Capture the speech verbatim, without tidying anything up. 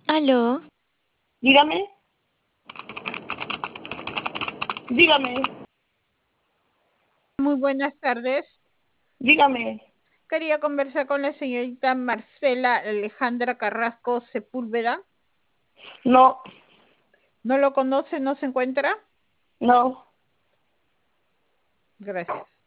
Aló, Dígame, dígame, Muy buenas tardes. dígame. Quería conversar con la señorita Marcela Alejandra Carrasco Sepúlveda. No, ¿No lo conoce? ¿No se encuentra? no. Gracias.